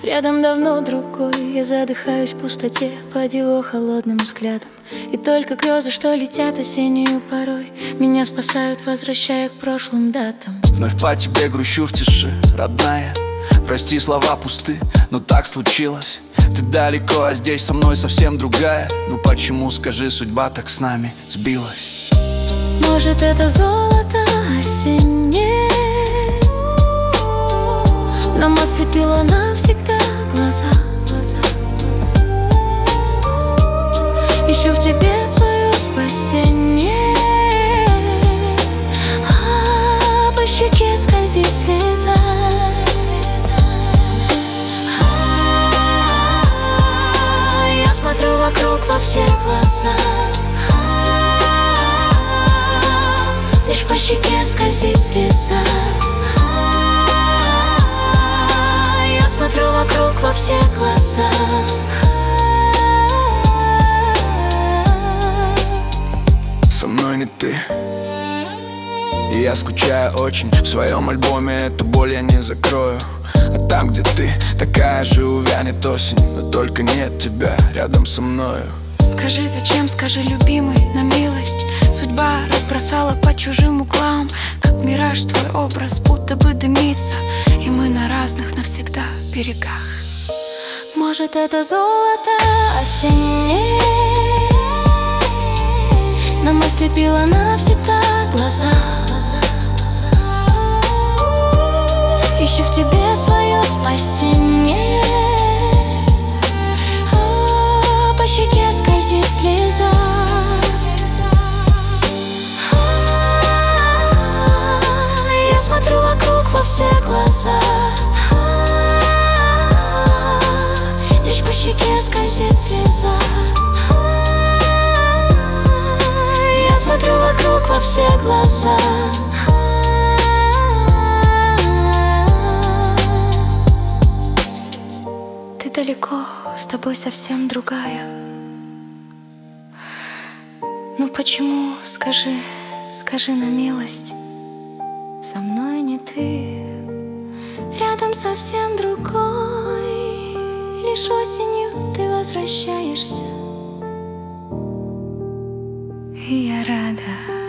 Рядом давно другой, я задыхаюсь в пустоте под его холодным взглядом. И только грезы, что летят осеннюю порой, меня спасают, возвращая к прошлым датам. Вновь по тебе грущу в тиши, родная. Прости, слова пусты, но так случилось. Ты далеко, а здесь со мной совсем другая. Ну почему, скажи, судьба так с нами сбилась? Может, это золото осеннее нам ослепило навсегда глаза. Ищу в тебе свое спасение, а по щеке скользит слеза. Я смотрю вокруг во все глаза, лишь по щеке скользит слеза. Я смотрю вокруг во все глаза. Со мной не ты, и я скучаю очень. В своем альбоме эту боль я не закрою. А там, где ты, такая же увянет осень, но только нет тебя рядом со мною. Скажи, зачем, скажи, любимый, на милость. Судьба разбросала по чужим углам, как мираж твой образ будто бы дымится, и мы на разных навсегда берегах. Может, это золото осеннее нам ослепило навсегда глаза. Ищу в тебе свое спасение, а по щеке скользит слеза. Я смотрю вокруг во все глаза, лишь по щеке скользит слеза. Я смотрю вокруг во все глаза. Ты далеко, с тобой совсем другая. Ну почему, скажи, скажи на милость. Со мной не ты, рядом совсем другой. Лишь осенью ты возвращаешься, и я рада.